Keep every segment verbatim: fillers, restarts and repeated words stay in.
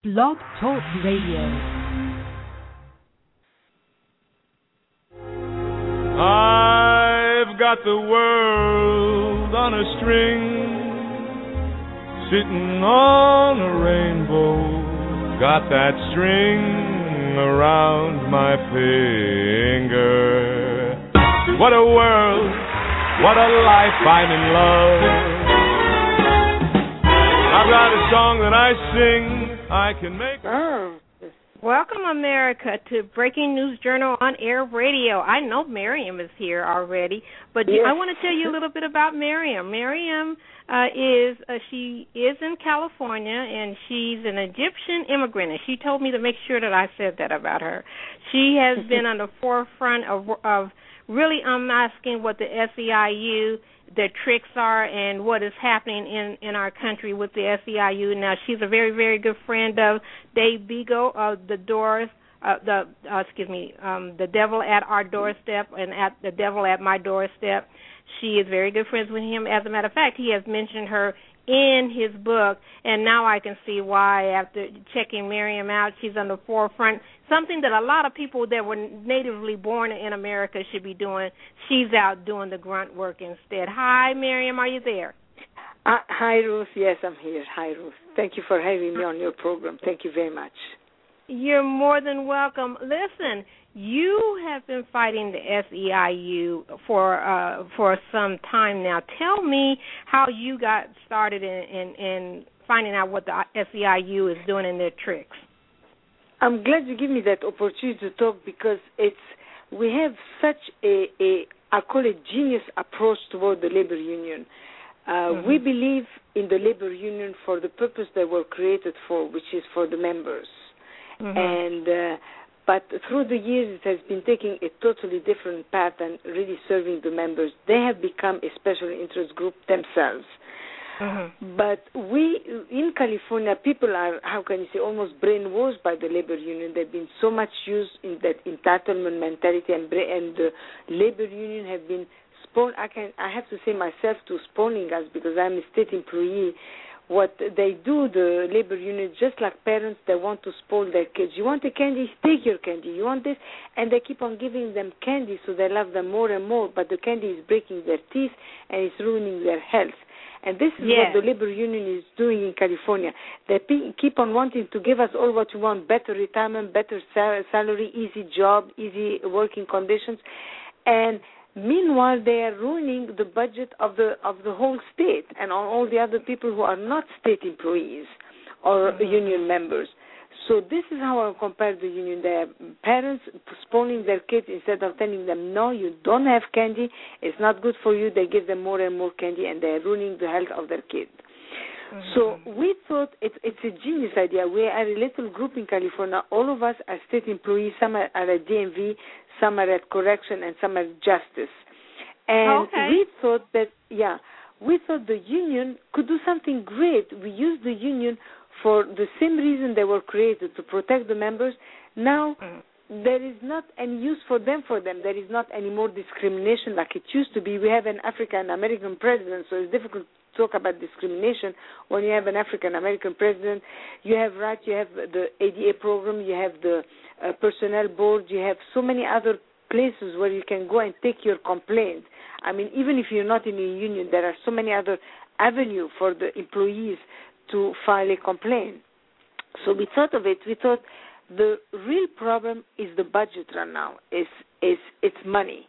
Blog Talk Radio. I've got the world on a string, sitting on a rainbow, got that string around my finger. What a world, what a life, I'm in love. I've got a song that I sing, I can make... Oh. Welcome, America, to Breaking News Journal on Air Radio. I know Miriam is here already, but yes. I want to tell you a little bit about Miriam. Miriam uh, is uh, she is in California, and she's an Egyptian immigrant, and she told me to make sure that I said that about her. She has been on the forefront of, of really unmasking what the S E I U, their tricks are, and what is happening in, in our country with the S E I U. Now, she's a very, very good friend of Dave Beagle of the Doors, uh, the uh, excuse me, um, the Devil at Our Doorstep and at the Devil at My Doorstep. She is very good friends with him. As a matter of fact, he has mentioned her in his book, and now I can see why after checking Miriam out. She's on the forefront, something that a lot of people that were natively born in America should be doing. She's out doing the grunt work instead. Hi, Miriam, are you there? Uh, hi, Ruth. Yes, I'm here. Hi, Ruth. Thank you for having me on your program. Thank you very much. You're more than welcome. Listen, you have been fighting the S E I U for uh, for some time now. Tell me how you got started in, in, in finding out what the S E I U is doing in their tricks. I'm glad you give me that opportunity to talk because it's we have such a, a I call it genius approach toward the labor union. Uh, mm-hmm. We believe in the labor union for the purpose they were created for, which is for the members. Mm-hmm. And uh, but through the years, it has been taking a totally different path and really serving the members. They have become a special interest group themselves. Mm-hmm. But we, in California, people are, how can you say, almost brainwashed by the labor union. They've been so much used in that entitlement mentality, and, and the labor union have been spawn. I can, I have to say myself to spawning us because I'm a state employee. What they do, the labor union, just like parents, they want to spoil their kids. You want a candy? Take your candy. You want this? And they keep on giving them candy so they love them more and more, but the candy is breaking their teeth and it's ruining their health. And this is yes. what the labor union is doing in California. They keep on wanting to give us all what we want, better retirement, better salary, easy job, easy working conditions. And meanwhile, they are ruining the budget of the of the whole state and on all the other people who are not state employees or mm-hmm. union members. So this is how I compare the union. They are parents postponing their kids instead of telling them, no, you don't have candy, it's not good for you. They give them more and more candy, and they are ruining the health of their kids. Mm-hmm. So we thought it's, it's a genius idea. We are a little group in California. All of us are state employees. Some are at D M V, some are at correction, and some are at justice. And okay. we thought that, yeah, we thought the union could do something great. We used the union for the same reason they were created, to protect the members. Now, mm. there is not any use for them for them. There is not any more discrimination like it used to be. We have an African-American president, so it's difficult to talk about discrimination when you have an African-American president. You have right, you have the A D A program, you have the uh, personnel board, you have so many other places where you can go and take your complaint. I mean, even if you're not in a union, there are so many other avenues for the employees to file a complaint. So we thought of it. We thought the real problem is the budget right now. Is is it's money,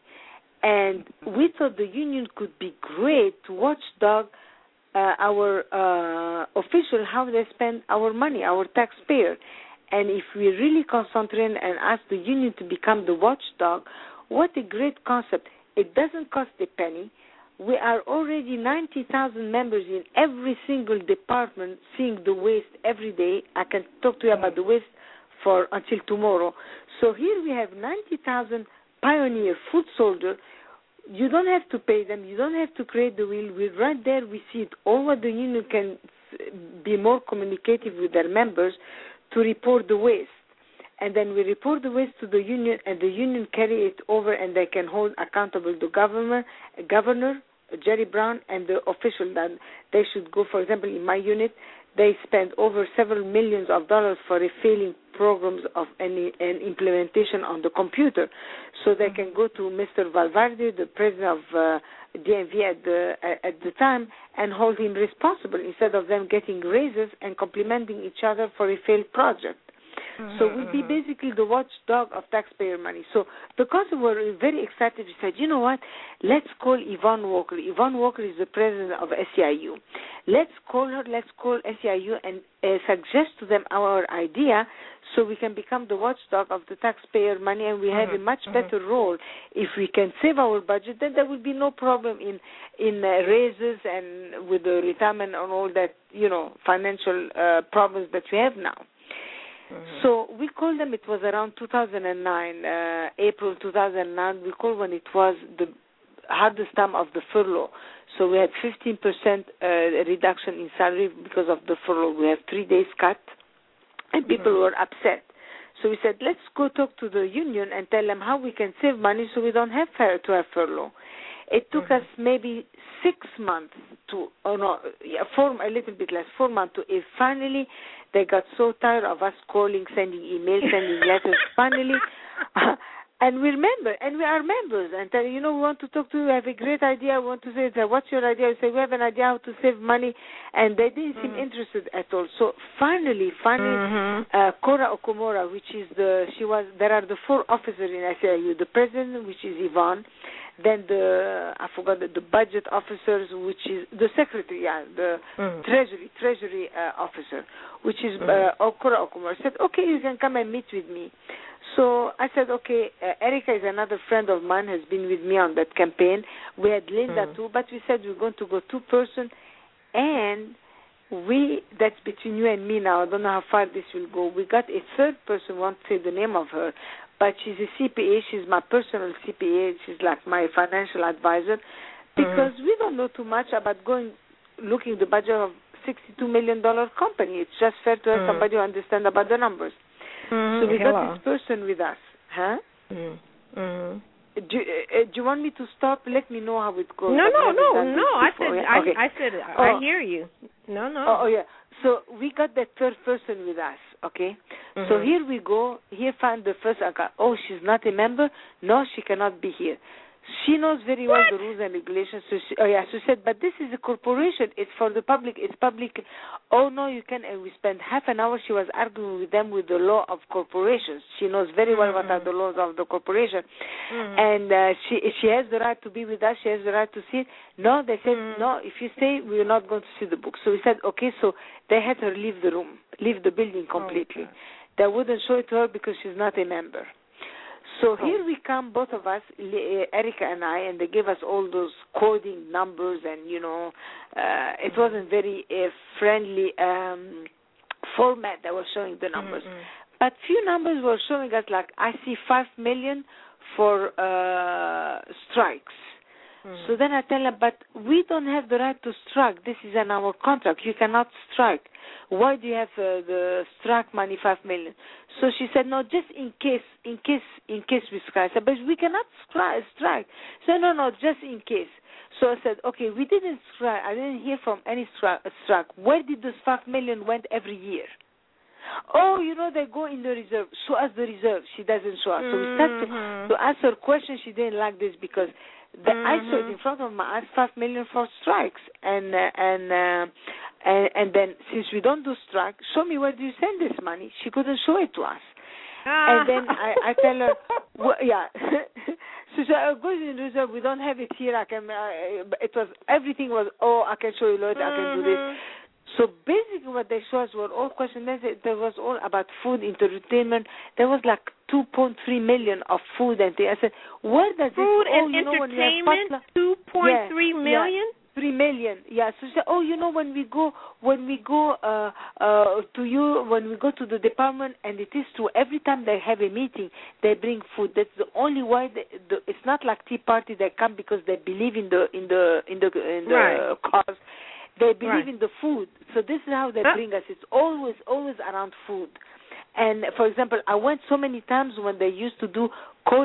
and we thought the union could be great to watchdog uh, our uh, official how they spend our money, our taxpayer. And if we really concentrate and ask the union to become the watchdog, what a great concept! It doesn't cost a penny. We are already ninety thousand members in every single department seeing the waste every day. I can talk to you about the waste for until tomorrow. So here we have ninety thousand pioneer foot soldiers. You don't have to pay them. You don't have to create the wheel. We're right there. We see it. All what the union can be more communicative with their members to report the waste. And then we report the waste to the union, and the union carry it over, and they can hold accountable the governor, governor Jerry Brown, and the official. That they should go, for example, in my unit, they spent over several millions of dollars for refilling programs of any and implementation on the computer, so they can go to Mister Valverde, the president of uh, D M V at the at the time, and hold him responsible instead of them getting raises and complimenting each other for a failed project. Mm-hmm. So we'll be basically the watchdog of taxpayer money. So the council were very excited. We said, you know what? Let's call Yvonne Walker. Yvonne Walker is the president of S E I U. Let's call her. Let's call S E I U and uh, suggest to them our idea, so we can become the watchdog of the taxpayer money, and we have mm-hmm. a much better mm-hmm. role. If we can save our budget, then there will be no problem in in uh, raises and with the retirement and all that, you know, financial uh, problems that we have now. Mm-hmm. So we called them, it was around two thousand nine, uh, April two thousand nine, we called when it was the hardest time of the furlough. So we had fifteen percent uh, reduction in salary because of the furlough. We have three days cut, and people mm-hmm. were upset. So we said, let's go talk to the union and tell them how we can save money so we don't have to have furlough. It took mm-hmm. us maybe six months to, oh no, yeah, four, a little bit less, four months to, if finally they got so tired of us calling, sending emails, sending letters, finally, uh, and we remember, and we are members, and tell you know, we want to talk to you, we have a great idea, we want to say, what's your idea? We say, we have an idea how to save money, and they didn't seem mm-hmm. interested at all. So finally, finally, mm-hmm. uh, Cora Okomora, which is the, she was, there are the four officers in S E I U, the president, which is Yvonne, then the, I forgot, the, the budget officers, which is the secretary, yeah, the mm-hmm. treasury, treasury uh, officer, which is mm-hmm. uh, Cora Okomora, said, okay, you can come and meet with me. So I said, okay, uh, Erica is another friend of mine, has been with me on that campaign. We had Linda mm. too, but we said we're going to go two-person, and we, that's between you and me now, I don't know how far this will go. We got a third person, won't say the name of her, but she's a C P A, she's my personal C P A, she's like my financial advisor, because mm. we don't know too much about going, looking the budget of sixty-two million dollars company. It's just fair to have mm. somebody who understands about the numbers. Mm, so we hello. got this person with us, huh? Mm, mm. Do, uh, do you want me to stop? Let me know how it goes. No, no, no, no. I said, yeah? okay. I, I said, oh. I hear you. No, no. Oh, oh, yeah. So we got that third person with us, okay? Mm-hmm. So here we go. Here find the first. Oh, she's not a member. No, she cannot be here. She knows very well what? the rules and regulations. So she, oh, yeah, she said, but this is a corporation. It's for the public. It's public. Oh, no, you can. And we spent half an hour. She was arguing with them with the law of corporations. She knows very well mm-hmm. what are the laws of the corporation. Mm-hmm. And uh, she she has the right to be with us. She has the right to see it. No, they said, mm-hmm. no, if you stay, we're not going to see the book. So we said, okay, so they had her leave the room, leave the building completely. Oh, they wouldn't show it to her because she's not a member. So oh. here we come, both of us, Erica and I, and they gave us all those coding numbers, and, you know, uh, it wasn't very uh, friendly um, format that was showing the numbers. Mm-hmm. But few numbers were showing us, like, I see five million for uh, strikes. Mm-hmm. So then I tell them, but we don't have the right to strike. This is in our contract. You cannot strike. Why do you have uh, the strike money, five million? So she said, no, just in case, in case, in case we strike. I said, but we cannot strike. So no, no, just in case. So I said, okay, we didn't strike. I didn't hear from any strike. strike. Where did this five million went every year? Oh, you know, they go in the reserve. Show us the reserve. She doesn't show us. So we started mm-hmm. to, to ask her questions. She didn't like this because the, mm-hmm. I saw it in front of my eyes, five million for strikes, and uh, and, uh, and and then since we don't do strike, show me where do you send this money. She couldn't show it to us, ah. and then I, I tell her, well, yeah. So she said, go in reserve. We don't have it here. I can. Uh, it was everything was. Oh, I can show you later. Mm-hmm. I can do this. So basically what they showed us were all questions. There was all about food, entertainment. There was like two point three million of food and things. I said, where does food it... Food and oh, entertainment, two point three yeah, million? Yeah, three million, yeah. So she said, oh, you know, when we go, when we go uh, uh, to you, when we go to the department, and it is true, every time they have a meeting, they bring food. That's the only way. They, the, it's not like Tea Party. They come because they believe in the in the in the in the right. cause. They believe right. in the food. So this is how they huh? bring us. It's always, always around food. And, for example, I went so many times when they used to do calling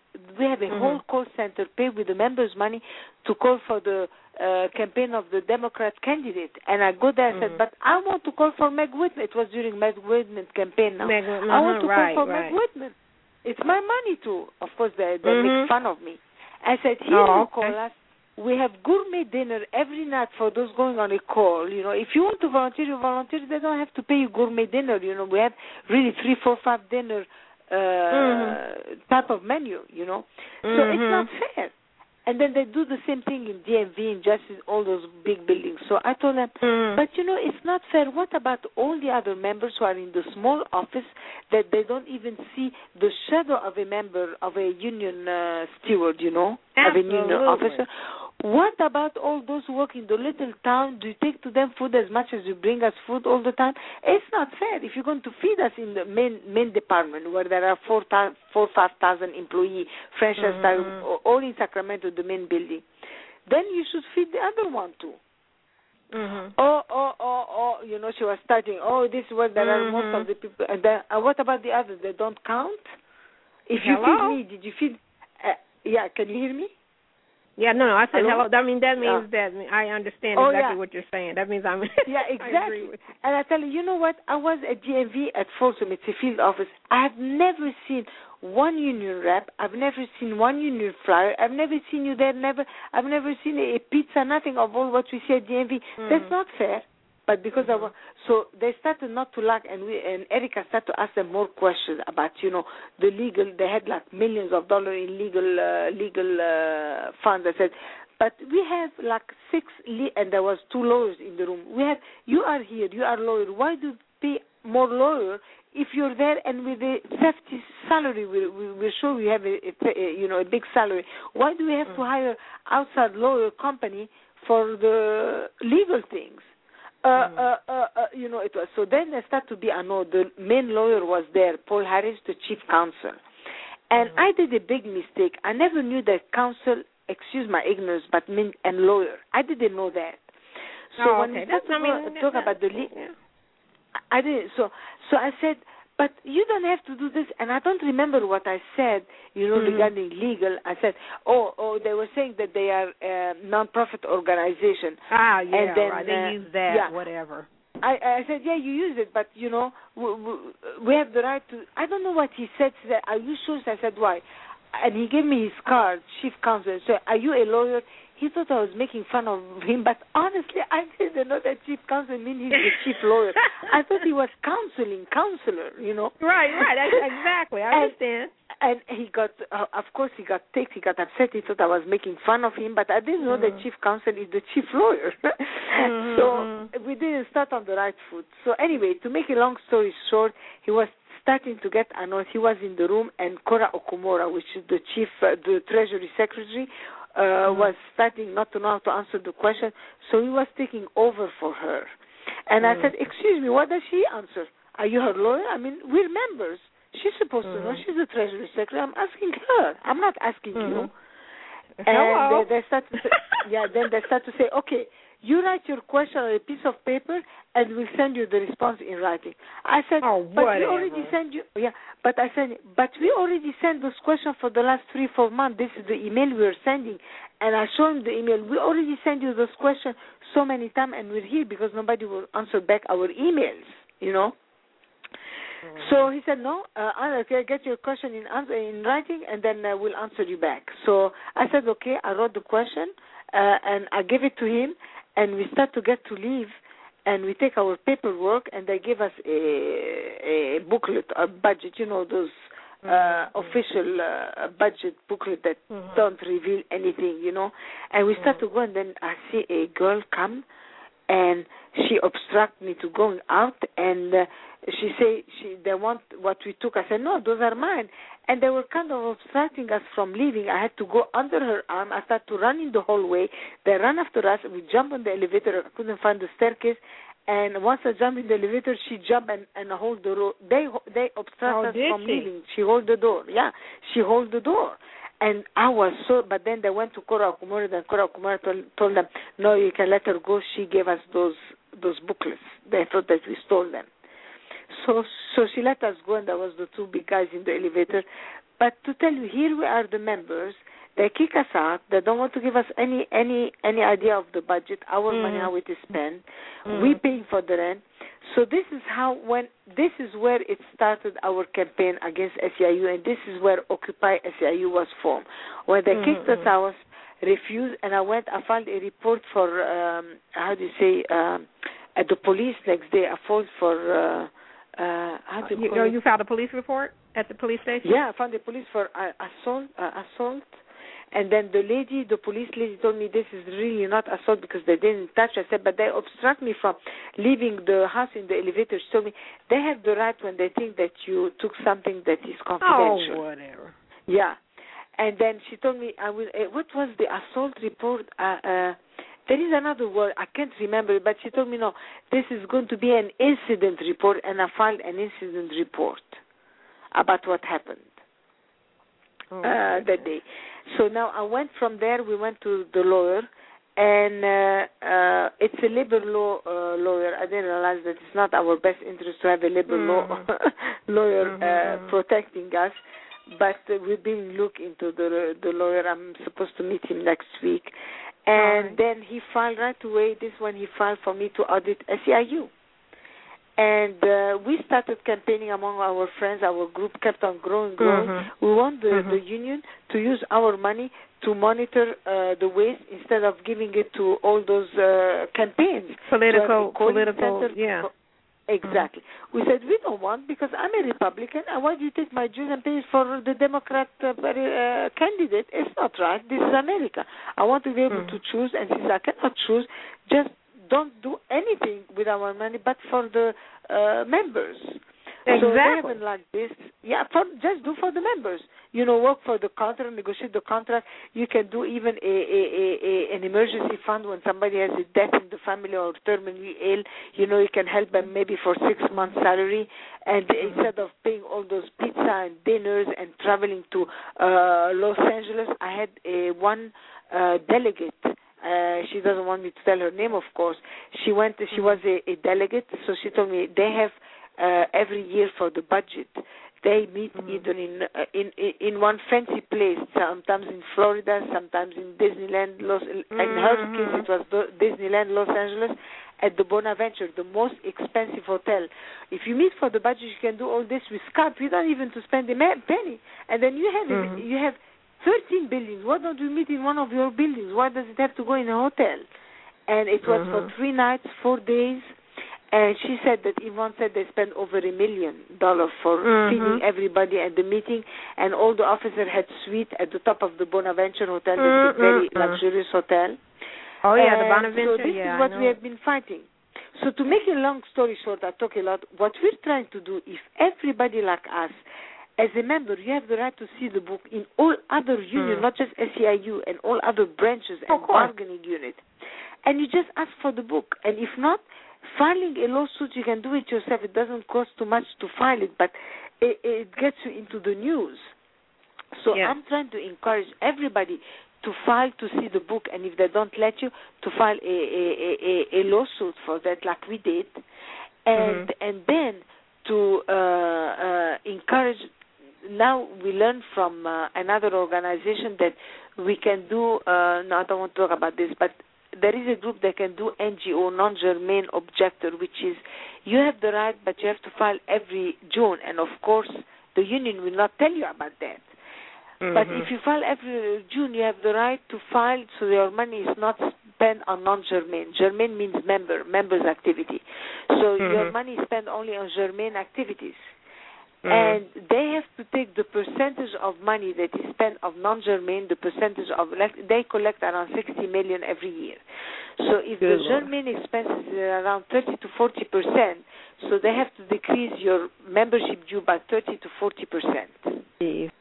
we have a mm-hmm. whole call center paid with the members' money to call for the uh, campaign of the Democrat candidate. And I go there and mm-hmm. said, but I want to call for Meg Whitman. It was during Meg Whitman's campaign now. Meg, uh-huh, I want to right, call for right. Meg Whitman. It's my money too. Of course, they, they mm-hmm. make fun of me. I said, here oh, you call okay. us. We have gourmet dinner every night for those going on a call. You know, if you want to volunteer, you volunteer. They don't have to pay you gourmet dinner. You know, we have really three, four, five dinner uh, mm-hmm. type of menu. You know, mm-hmm. so it's not fair. And then they do the same thing in D M V, in Justice, all those big buildings. So I told them, mm-hmm. but you know, it's not fair. What about all the other members who are in the small office that they don't even see the shadow of a member of a union uh, steward, you know, Absolutely. of a union officer? What about all those who work in the little town? Do you take to them food as much as you bring us food all the time? It's not fair. If you're going to feed us in the main main department where there are four, four five thousand employees, franchise mm-hmm. style, all in Sacramento, the main building, then you should feed the other one too. Mm-hmm. Oh, oh, oh, oh, you know, she was starting, oh, this is where there mm-hmm. are most of the people. And then, uh, what about the others? They don't count? If you Hello? feed me, did you feed? Uh, yeah, can you hear me? Yeah, no, no, I said hello. hello. I mean, that means yeah. that I understand oh, exactly yeah. what you're saying. That means I'm. Yeah, exactly. I agree with you. And I tell you, you know what? I was at D M V at Folsom. It's a field office. I have never seen one union rep. I've never seen one union flyer. I've never seen you there. Never. I've never seen a, a pizza. Nothing of all what we see at D M V. Mm. That's not fair. But because mm-hmm. I was, so they started not to like, and we and Erica started to ask them more questions about, you know, the legal. They had like millions of dollars in legal uh, legal uh, funds. I said, but we have like six, le- and there was two lawyers in the room. We have, you are here, you are lawyer. Why do you pay more lawyer if you're there and with a safety salary? We we we're sure we have a, a, a you know a big salary. Why do we have mm-hmm. to hire outside lawyer company for the legal things? Uh, mm. uh, uh, uh, you know, it was. So then they start to be annoyed. The main lawyer was there, Paul Harris, the chief counsel. And mm. I did a big mistake. I never knew that counsel, excuse my ignorance, but mean and lawyer. I didn't know that. So oh, when okay. we started That's, I to mean, talk about the legal, yeah. I didn't. So, so I said, but you don't have to do this. And I don't remember what I said, you know, mm-hmm. regarding legal. I said, oh, oh, they were saying that they are a non-profit organization. Ah, yeah, and then, right. They uh, use that, yeah. whatever. I, I said, yeah, you use it, but, you know, we, we, we have the right to, I don't know what he said. He said, are you sure? I said, why? And he gave me his card, chief counsel, and said, are you a lawyer? He thought I was making fun of him, but honestly, I didn't know that chief counsel means he's the chief lawyer. I thought he was counseling, counselor, you know. Right, right, exactly. I understand. And, and he got, uh, of course, he got ticked, he got upset. He thought I was making fun of him, but I didn't know mm-hmm. that chief counsel is the chief lawyer. mm-hmm. So we didn't start on the right foot. So anyway, to make a long story short, he was starting to get annoyed. He was in the room, and Cora Okumura, which is the chief, uh, the Treasury Secretary, Uh, mm-hmm. was starting not to know how to answer the question, so he was taking over for her. And mm-hmm. I said, excuse me, what does she answer? Are you her lawyer? I mean, we're members. She's supposed mm-hmm. to know. She's the Treasury Secretary. I'm asking her. I'm not asking mm-hmm. you. Hello. And they, they start to say, yeah, then they start to say, okay, you write your question on a piece of paper, and we'll send you the response in writing. I said, oh, but whatever. we already sent you, yeah, but I said, but we already sent those questions for the last three, four months. This is the email we are sending. And I showed him the email. We already sent you those questions so many times, and we're here because nobody will answer back our emails, you know. Mm-hmm. So he said, no, uh, okay, get your question in answer, in writing, and then uh, we'll answer you back. So I said, okay, I wrote the question, uh, and I gave it to him, and we start to get to leave, and we take our paperwork, and they give us a, a booklet, a budget, you know, those uh, mm-hmm. official uh, budget booklet that mm-hmm. don't reveal anything, you know. And we start mm-hmm. to go, and then I see a girl come, and she obstruct me to going out, and uh, she say she they want what we took. I said, no, those are mine. And they were kind of obstructing us from leaving. I had to go under her arm. I started to run in the hallway. They ran after us. We jumped on the elevator. I couldn't find the staircase. And once I jumped in the elevator, she jumped and, and hold the door. They they obstructed oh, us from she? leaving. She hold the door. Yeah, she hold the door. And I was so, but then they went to Cora Okumura, and Cora Okumura told, told them, no, you can let her go. She gave us those those booklets. They thought that we stole them. So so she let us go, and there was the two big guys in the elevator. But to tell you, here we are, the members. They kick us out. They don't want to give us any any any idea of the budget, our mm-hmm. money, how it is spent. Mm-hmm. We paying for the rent. So this is how when this is where it started our campaign against S E I U, and this is where Occupy S E I U was formed. When they mm-hmm. kicked us out, refused, and I went. I filed a report for um, how do you say um, at the police next day. I filed for uh, uh, how do you, you call it? You filed a police report at the police station? Yeah, I found the police for uh, assault. Uh, assault. And then the lady, the police lady told me this is really not assault because they didn't touch. I said, but they obstruct me from leaving the house in the elevator. She told me they have the right when they think that you took something that is confidential. Oh, whatever. Yeah. And then she told me, I will. Uh, what was the assault report? Uh, uh, there is another word. I can't remember it, but she told me, no, this is going to be an incident report, and I filed an incident report about what happened. Oh, uh, that day. So now I went from there, we went to the lawyer, and uh, uh, it's a labor law uh, lawyer. I didn't realize that it's not our best interest to have a labor mm-hmm. law lawyer mm-hmm. uh, protecting us, but uh, we've been looking into the, the lawyer. I'm supposed to meet him next week. And right. then he filed right away, this one he filed for me to audit S E I U. And uh, we started campaigning among our friends. Our group kept on growing, growing. Mm-hmm. We want the, mm-hmm. the union to use our money to monitor uh, the waste instead of giving it to all those uh, campaigns. Political, political, center. yeah. Exactly. Mm-hmm. We said, we don't want, because I'm a Republican, I want you to take my dues and pay for the Democrat uh, uh, candidate. It's not right. This is America. I want to be able mm-hmm. to choose, and since I cannot choose, just don't do anything with our money but for the uh, members. Exactly. So they haven't like this. Yeah, for, just do for the members. You know, work for the contract, negotiate the contract. You can do even a, a, a, a an emergency fund when somebody has a death in the family or terminally ill. You know, you can help them maybe for six months' salary. And mm-hmm. instead of paying all those pizza and dinners and traveling to uh, Los Angeles, I had a one uh, delegate. Uh, she doesn't want me to tell her name, of course. She went. She was a, a delegate, so she told me they have uh, every year for the budget. They meet mm-hmm. either in, uh, in in one fancy place, sometimes in Florida, sometimes in Disneyland. Los, mm-hmm. In her case, it was Disneyland, Los Angeles, at the Bonaventure, the most expensive hotel. If you meet for the budget, you can do all this with Skype. You don't even to spend a penny, and then you have mm-hmm. you have. thirteen buildings. Why don't we meet in one of your buildings? Why does it have to go in a hotel? And it was mm-hmm. for three nights, four days. And she said that Yvonne said they spent over a million dollars for mm-hmm. feeding everybody at the meeting. And all the officers had suite at the top of the Bonaventure Hotel. That's mm-hmm. a very luxurious hotel. Oh, yeah, and the Bonaventure. So this yeah, is what we have been fighting. So to make a long story short, I talk a lot. What we're trying to do, if everybody like us, as a member, you have the right to see the book in all other unions, mm. not just S E I U, and all other branches and bargaining units. And you just ask for the book. And if not, filing a lawsuit, you can do it yourself. It doesn't cost too much to file it, but it, it gets you into the news. So yeah. I'm trying to encourage everybody to file to see the book, and if they don't let you, to file a, a, a, a lawsuit for that, like we did. And, mm-hmm. and then to uh, uh, encourage. Now we learn from uh, another organization that we can do, uh, no, I don't want to talk about this, but there is a group that can do N G O, non-germane objector, which is you have the right, but you have to file every June. And, of course, the union will not tell you about that. Mm-hmm. But if you file every June, you have the right to file so your money is not spent on non-germane. Germane means member, members' activity. So mm-hmm. your money is spent only on germane activities. Mm-hmm. And they have to take the percentage of money that is spent of non-germane, the percentage of, like, they collect around sixty million every year. So if Good the Lord. germane expenses are around thirty to forty percent, so they have to decrease your membership due by thirty to forty percent. Yes.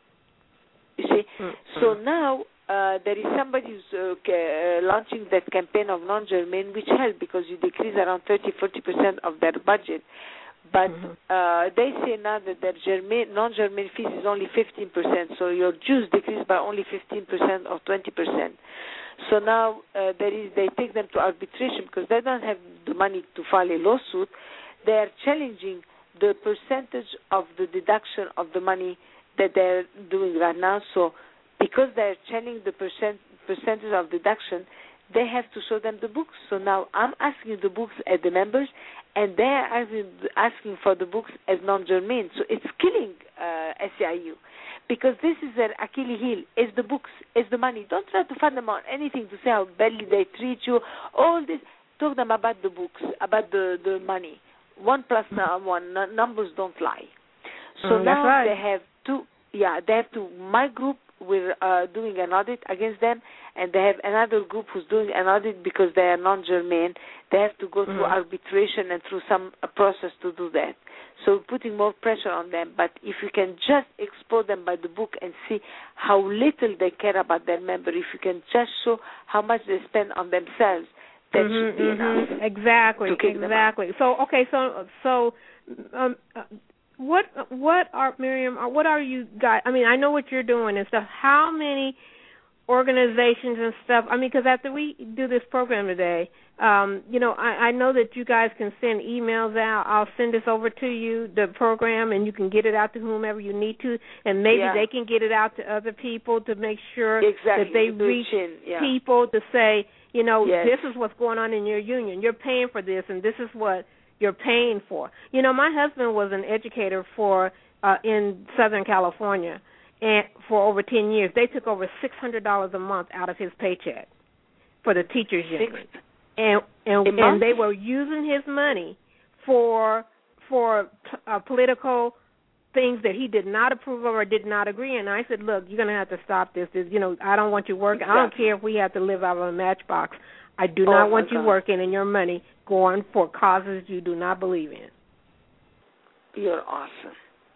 You see? Mm-hmm. So now uh, there is somebody who's uh, uh, launching that campaign of non-germane, which helps because you decrease around thirty to forty percent of their budget. But mm-hmm. uh, they say now that their germane, non-germane fees is only fifteen percent, so your dues decrease by only fifteen percent or twenty percent. So now uh, there is, they take them to arbitration because they don't have the money to file a lawsuit. They are challenging the percentage of the deduction of the money that they're doing right now. So because they're changing the percent percentage of deduction, they have to show them the books. So now I'm asking the books as the members, and they're asking, asking for the books as non-germane. So it's killing uh, S E I U, because this is their Achilles heel, is the books, is the money. Don't try to find them on anything to say how badly they treat you, all this. Talk to them about the books, about the, the money. One plus one, numbers don't lie. So mm, now right. they have to, yeah, they have to, my group, we're uh, doing an audit against them, and they have another group who's doing an audit because they are non-germane. They have to go through mm-hmm. arbitration and through some uh, process to do that. So putting more pressure on them. But if you can just expose them by the book and see how little they care about their member, if you can just show how much they spend on themselves, that mm-hmm, should be mm-hmm. enough. Exactly, to kick exactly. So okay, so so um, uh, what what are Miriam? What are you guys? I mean, I know what you're doing and stuff. How many organizations and stuff? I mean, because after we do this program today, um, you know, I, I know that you guys can send emails out. I'll send this over to you, the program, and you can get it out to whomever you need to, and maybe yeah. they can get it out to other people to make sure exactly. that they the reach yeah. people to say, you know, yes. this is what's going on in your union. You're paying for this, and this is what you're paying for. You know, my husband was an educator for uh, in Southern California, and for over ten years. They took over six hundred dollars a month out of his paycheck for the teachers union, and and, and they were using his money for for uh, political things that he did not approve of or did not agree in. And I said, look, you're going to have to stop this. this. You know, I don't want you working. Exactly. I don't care if we have to live out of a matchbox. I do oh not want you God. working and your money going for causes you do not believe in. You're awesome.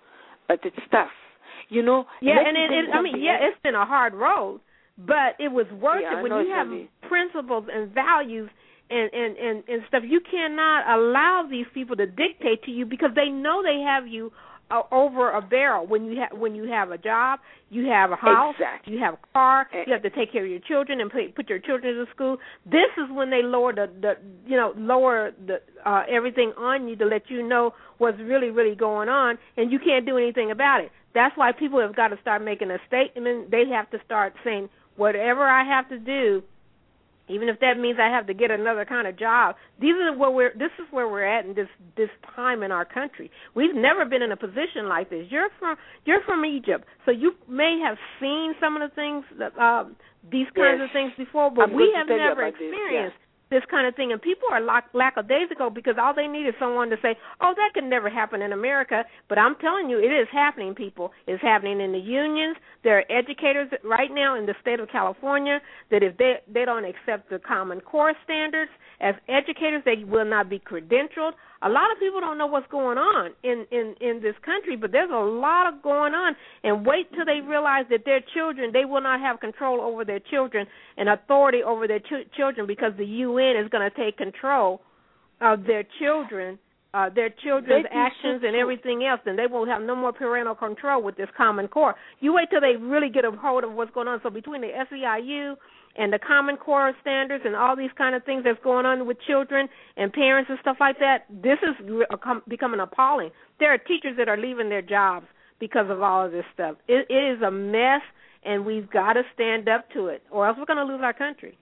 But it's tough. You know, yeah, and it, it, I mean, yeah, it's been a hard road, but it was worth yeah, it. When you have heavy. principles and values and, and, and, and stuff, you cannot allow these people to dictate to you because they know they have you uh, over a barrel. When you have when you have a job, you have a house, exactly. you have a car, you have to take care of your children and put, put your children to school. This is when they lower the, the you know lower the uh, everything on you to let you know what's really really going on, and you can't do anything about it. That's why people have got to start making a statement. They have to start saying, whatever I have to do, even if that means I have to get another kind of job. These are where we're. This is where we're at in this this time in our country. We've never been in a position like this. You're from you're from Egypt, so you may have seen some of the things, that, uh, these kinds yes. of things before, but I'm we have never this, experienced. yeah. This kind of thing, and people are lack- lackadaisical because all they need is someone to say, oh, that could never happen in America. But I'm telling you, it is happening, people. It's happening in the unions. There are educators right now in the state of California that if they, they don't accept the Common Core standards as educators, they will not be credentialed. A lot of people don't know what's going on in, in, in this country, but there's a lot of going on. And wait till they realize that their children, they will not have control over their children and authority over their ch- children because the U N is going to take control of their children, uh, their children's actions and everything else, and they won't have no more parental control with this Common Core. You wait till they really get a hold of what's going on. So between the S E I U and the Common Core standards and all these kind of things that's going on with children and parents and stuff like that, this is becoming appalling. There are teachers that are leaving their jobs because of all of this stuff. It, it is a mess, and we've got to stand up to it, or else we're going to lose our country.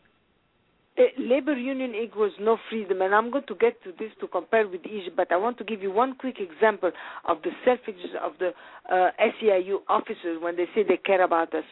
Uh, labor union equals no freedom, and I'm going to get to this to compare with Egypt, but I want to give you one quick example of the selfishness of the uh, S E I U officers when they say they care about us.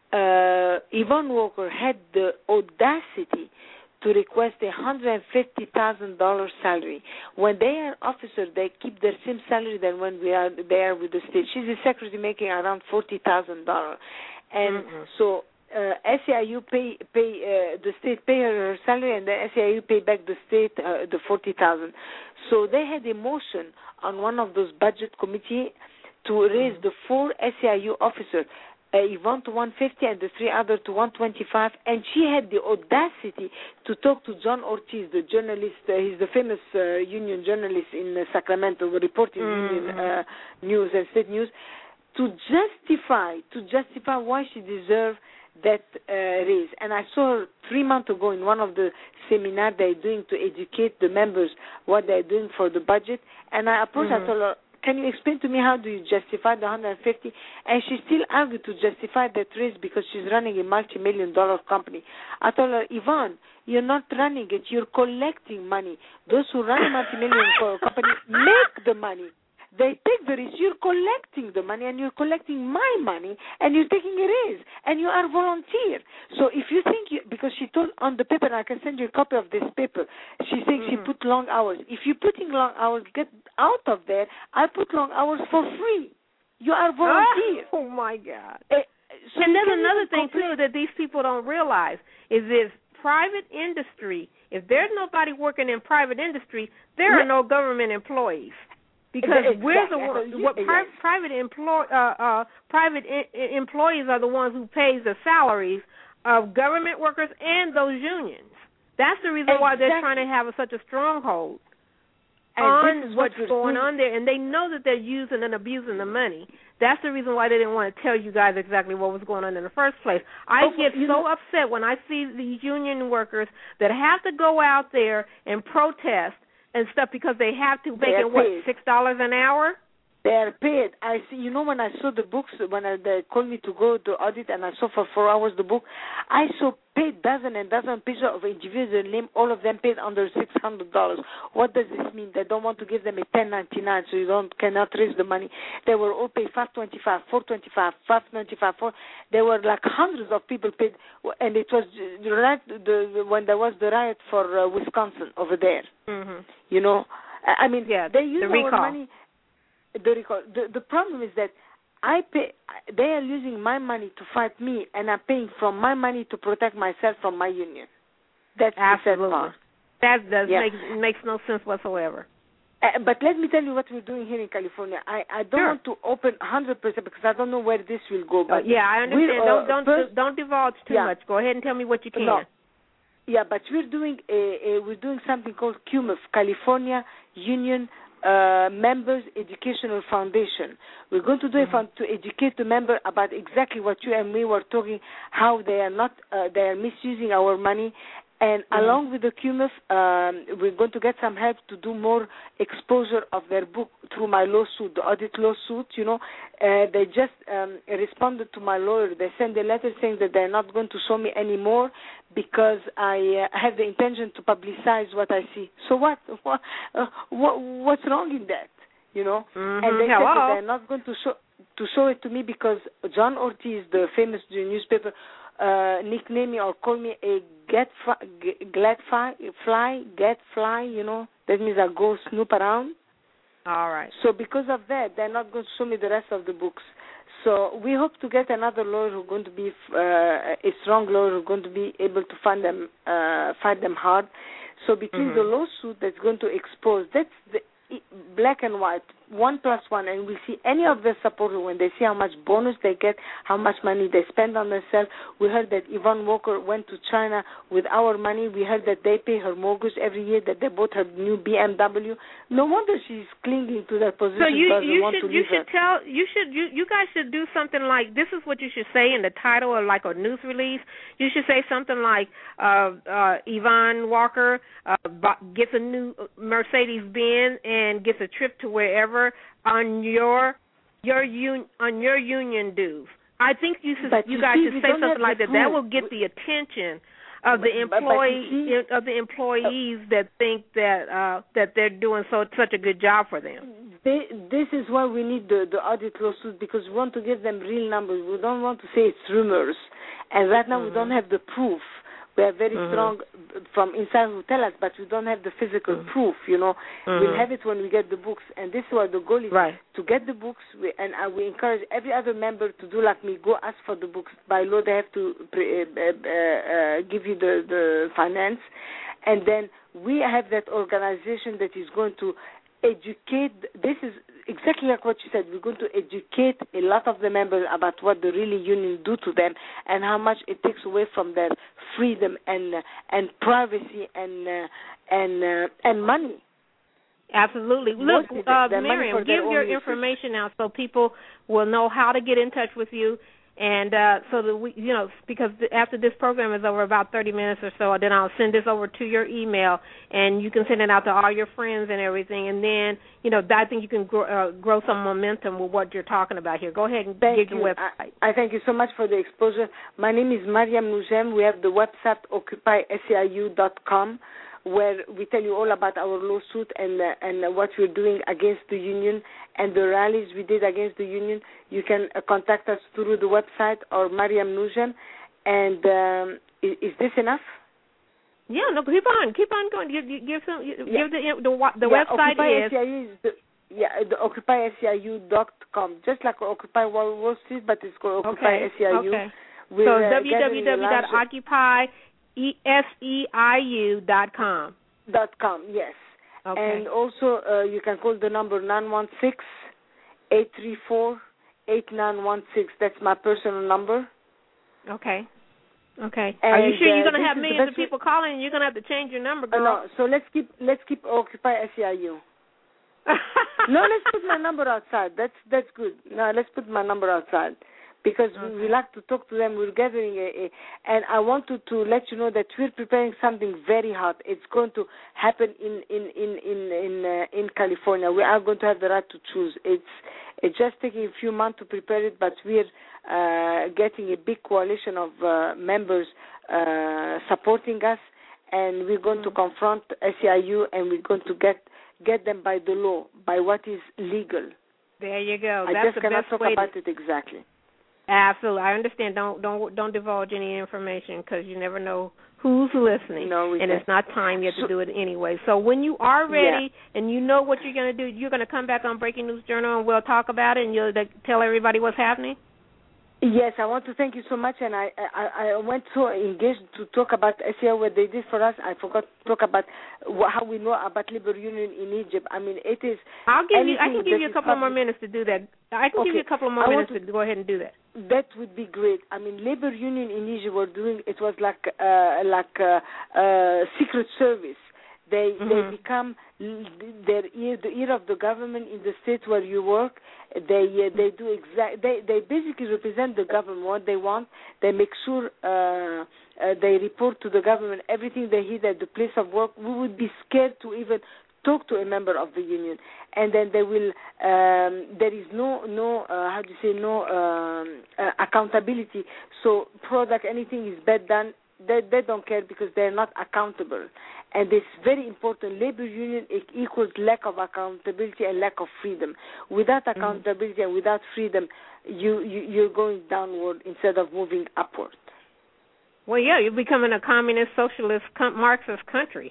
Uh, Yvonne Walker had the audacity to request a one hundred fifty thousand dollars salary. When they are officers, they keep their same salary than when we are there with the state. She's a secretary making around forty thousand dollars. And mm-hmm. so uh, S E I U pay, pay uh, the state pay her her salary, and the S E I U pay back the state uh, the forty thousand dollars. So they had a motion on one of those budget committee to raise mm-hmm. the four S E I U officers. Uh, Yvonne to one hundred fifty and the three others to one hundred twenty-five, and she had the audacity to talk to John Ortiz, the journalist. Uh, he's the famous uh, union journalist in uh, Sacramento, reporting mm-hmm. union uh, news and state news, to justify to justify why she deserved that uh, raise. And I saw her three months ago in one of the seminars they're doing to educate the members what they're doing for the budget. And I approached, mm-hmm. I told her, can you explain to me how do you justify the one hundred fifty? And she still argued to justify that risk because she's running a multi-million dollar company. I told her, Yvonne, you're not running it. You're collecting money. Those who run a multi-million company make the money. They take the risk. You're collecting the money, and you're collecting my money, and you're taking a risk, and you are volunteer. So if you think, you, because she told on the paper, and I can send you a copy of this paper, she said mm-hmm. she put long hours. If you're putting long hours, get out of there. I put long hours for free. You are volunteer. Oh, my God. Uh, so and there's another thing, complain. too, that these people don't realize is if private industry, if there's nobody working in private industry, there are no government employees. Because exactly. we're the ones, what pri- yes. private employ, uh, uh, private I- employees are the ones who pays the salaries of government workers and those unions. That's the reason exactly. why they're trying to have a, such a stronghold and on what's what going on there. And they know that they're using and abusing the money. That's the reason why they didn't want to tell you guys exactly what was going on in the first place. I oh, get so know. upset when I see these union workers that have to go out there and protest and stuff because they have to, making what, six dollars an hour? They are paid. I see. You know, when I saw the books, when I, they called me to go to audit, and I saw for four hours the book, I saw paid dozen and dozen pictures of individual name, all of them paid under six hundred dollars. What does this mean? They don't want to give them a ten ninety-nine, so you don't cannot raise the money. They were all paid five twenty-five, four twenty-five, five ninety-five. four. There were like hundreds of people paid, and it was right the, when there was the riot for uh, Wisconsin over there. Mm-hmm. You know, I mean, yeah, they use the our recall. money. The recall. The, the problem is that I pay. They are using my money to fight me, and I'm paying from my money to protect myself from my union. That's Absolutely. the sad part. That does yeah. make makes no sense whatsoever. Uh, but let me tell you what we're doing here in California. I, I don't sure. want to open one hundred percent because I don't know where this will go. But uh, yeah, I understand. Uh, don't don't first, don't divulge too yeah. much. Go ahead and tell me what you can. No. Yeah, but we're doing a, a, we're doing something called C U M F, California Union uh, Members Educational Foundation. We're going to do mm-hmm. a fund to educate the member about exactly what you and me were talking, how they are not uh, they are misusing our money. And mm-hmm. along with the C U M F, um, we're going to get some help to do more exposure of their book through my lawsuit, the audit lawsuit. You know, uh, they just um, responded to my lawyer. They sent a letter saying that they're not going to show me anymore because I uh, have the intention to publicize what I see. So what? What? Uh, what what's wrong in that? You know? Mm-hmm. And they Hello. said that they're not going to show to show it to me because John Ortiz, the famous newspaper, uh, nicknamed me or called me a get fi- glad fi- fly, get fly, you know. That means I go snoop around. All right. So because of that, they're not going to show me the rest of the books. So we hope to get another lawyer who's going to be uh, a strong lawyer who's going to be able to find them, uh, fight them hard. So between mm-hmm. the lawsuit that's going to expose, that's the black and white, one plus one, and we'll see any of the supporters when they see how much bonus they get, how much money they spend on themselves. We heard that Yvonne Walker went to China with our money. We heard that they pay her mortgage every year, that they bought her new B M W. No wonder she's clinging to that position. So you, because you want should to you leave should her. tell you should you you guys should do something like this is what you should say in the title of like a news release. You should say something like uh, uh, Yvonne Walker uh, gets a new Mercedes Benz and gets a trip to wherever on your your un, on your union dues. I think you should, you, you guys see, should say something like that. Proof. That will get the attention of the employee see, of the employees uh, that think that uh, that they're doing so such a good job for them. They, this is why we need the, the audit lawsuit, because we want to give them real numbers. We don't want to say it's rumors, and right now mm-hmm. we don't have the proof. We are very mm-hmm. strong from inside who tell us, but we don't have the physical mm-hmm. proof, you know. Mm-hmm. We'll have it when we get the books. And this is what the goal is, right. to get the books. We, and uh, we encourage every other member to do like me, go ask for the books. By law, they have to pre- uh, uh, uh, give you the, the finance. And then we have that organization that is going to educate. This is exactly like what you said. We're going to educate a lot of the members about what the really union do to them and how much it takes away from their freedom and uh, and privacy and uh, and uh, and money. Absolutely. Look, uh, Miriam, give your information out so people will know how to get in touch with you And uh, so that we, you know, because after this program is over, about thirty minutes or so, then I'll send this over to your email, and you can send it out to all your friends and everything. And then, you know, I think you can grow, uh, grow some momentum with what you're talking about here. Go ahead and thank get you. your website. I, I thank you so much for the exposure. My name is Mariam Noujem. We have the website occupy S E I U dot com, where we tell you all about our lawsuit and uh, and what we're doing against the union and the rallies we did against the union. You can uh, contact us through the website or Mariam Noujem. And um, is, is this enough? Yeah, no, keep on, keep on going. Give, give some, give yeah. the the, the yeah, website Occupy is. S E I U is the, yeah, the occupy S E I U dot com, just like Occupy Wall, Wall Street, but it's called Occupy okay. S E I U. Okay. We're, so uh, w w w dot occupy S E I U dot com. Dot com, yes. Okay. And also, uh, you can call the number nine one six, eight three four, eight nine one six. That's my personal number. Okay. Okay. And, are you sure you're uh, going to have millions of way... people calling and you're going to have to change your number, girl? Uh, no, so let's keep let's keep Occupy S E I U. No, let's put my number outside. That's that's good. No, let's put my number outside. Because okay. we, we like to talk to them. We're gathering, a, a, and I wanted to let you know that we're preparing something very hot. It's going to happen in in in in in, uh, in California. We are going to have the right to choose. It's it's just taking a few months to prepare it, but we're uh, getting a big coalition of uh, members uh, supporting us, and we're going mm-hmm. to confront S E I U, and we're going to get get them by the law, by what is legal. There you go. I That's just the cannot best talk way about to... it exactly. Absolutely, I understand. Don't don't don't divulge any information because you never know who's listening, no, we and can't. It's not time yet so, to do it anyway. So when you are ready yeah. and you know what you're going to do, you're going to come back on Breaking News Journal and we'll talk about it, and you'll tell everybody what's happening. Yes, I want to thank you so much, and I I, I went so engaged to talk about S E I U, what they did for us. I forgot to talk about how we know about labor union in Egypt. I mean, it is. I'll give you. I can give you a couple of more minutes to do that. I can okay. give you a couple of more I minutes to, to to go ahead and do that. That would be great. I mean, labor union in Egypt were doing. It was like uh, like uh, uh, secret service. They mm-hmm. they become their ear, the ear of the government in the state where you work. They uh, they do exact. They they basically represent the government what they want. They make sure uh, uh, they report to the government everything they hear at the place of work. We would be scared to even talk to a member of the union, and then they will. Um, there is no no uh, how do you say no um, uh, accountability. So product anything is bad done. They they don't care because they're not accountable. And it's very important. Labor union equals lack of accountability and lack of freedom. Without accountability mm-hmm. and without freedom, you, you, you're going downward instead of moving upward. Well, yeah, you're becoming a communist, socialist, Marxist country.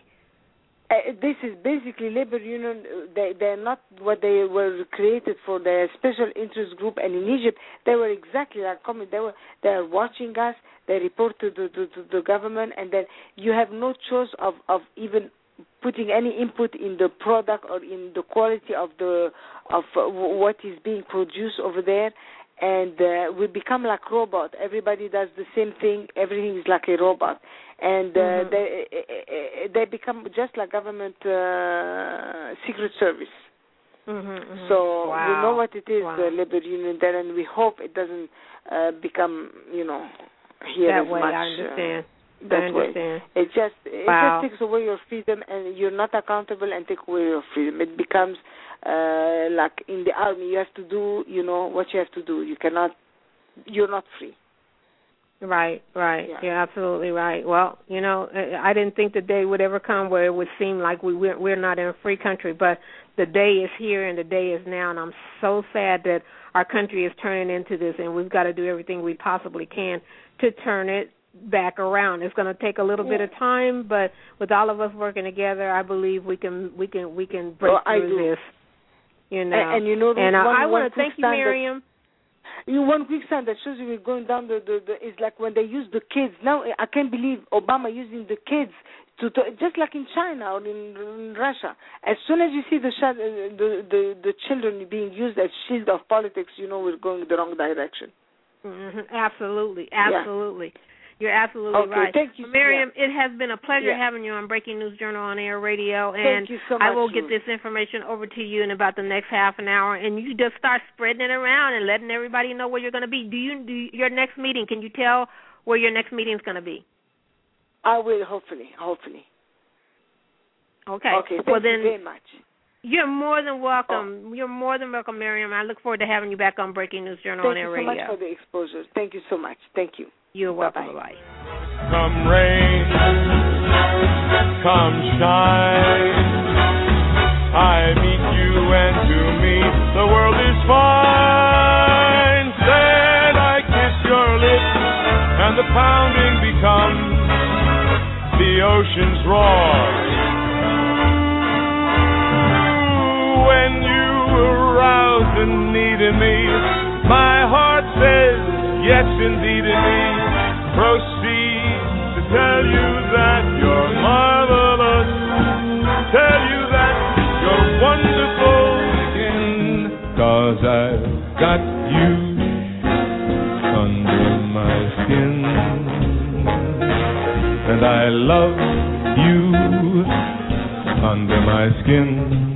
Uh, this is basically labor union. They, they're not what they were created for. They're a special interest group. And in Egypt, they were exactly like coming. They were they are watching us. They report to the, to, to the government, and then you have no choice of, of even putting any input in the product or in the quality of the of uh, what is being produced over there. And uh, we become like robot. Everybody does the same thing. Everything is like a robot, and uh, mm-hmm. they they become just like government uh, secret service. Mm-hmm, mm-hmm. So wow. we know what it is, wow. the labor union there, and we hope it doesn't uh, become, you know, here that as way. much. I understand. Uh, that I understand. way. It just it wow. just takes away your freedom, and you're not accountable, and take away your freedom. It becomes uh, like in the army. You have to do, you know, what you have to do. You cannot. You're not free. Right, right. Yeah. You're absolutely right. Well, you know, I didn't think the day would ever come where it would seem like we we're, we're not in a free country, but the day is here and the day is now, and I'm so sad that our country is turning into this, and we've got to do everything we possibly can to turn it back around. It's going to take a little yeah. bit of time, but with all of us working together, I believe we can we can we can break well, through this. You know, and, and you know, and one, I want to thank you, Miriam. You know, one quick sign that shows you we're going down the, the, the is like when they use the kids. Now I can't believe Obama using the kids to, to just like in China or in, in Russia. As soon as you see the, the the the children being used as shield of politics, you know we're going the wrong direction. Mm-hmm. Absolutely, absolutely. You're absolutely okay, right. Thank you, Miriam, yeah. it has been a pleasure yeah. having you on Breaking News Journal on Air Radio, and Thank you so much, I will get Ruth. this information over to you in about the next half an hour, and you just start spreading it around and letting everybody know where you're going to be. Do you do your next meeting? Can you tell where your next meeting is going to be? I will, hopefully, hopefully. Okay. Okay, thank well, then, you very much. You're more than welcome. Oh. You're more than welcome, Miriam. I look forward to having you back on Breaking News Journal Thank on Air Radio. Thank you so much for the exposure. Thank you so much. Thank you. You're welcome. Bye-bye. Bye-bye. Come rain, come shine, I meet you and to me the world is fine. Then I kiss your lips and the pounding becomes the ocean's roar. When you arouse the need in me, my heart says yes indeed in me. Proceed to tell you that you're marvelous, tell you that you're wonderful again, 'cause I've got you under my skin, and I love you under my skin.